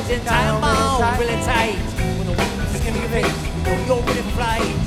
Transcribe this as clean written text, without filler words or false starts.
and tie 'em all really tight. When the wind's gonna give it, you know you're ready for flight.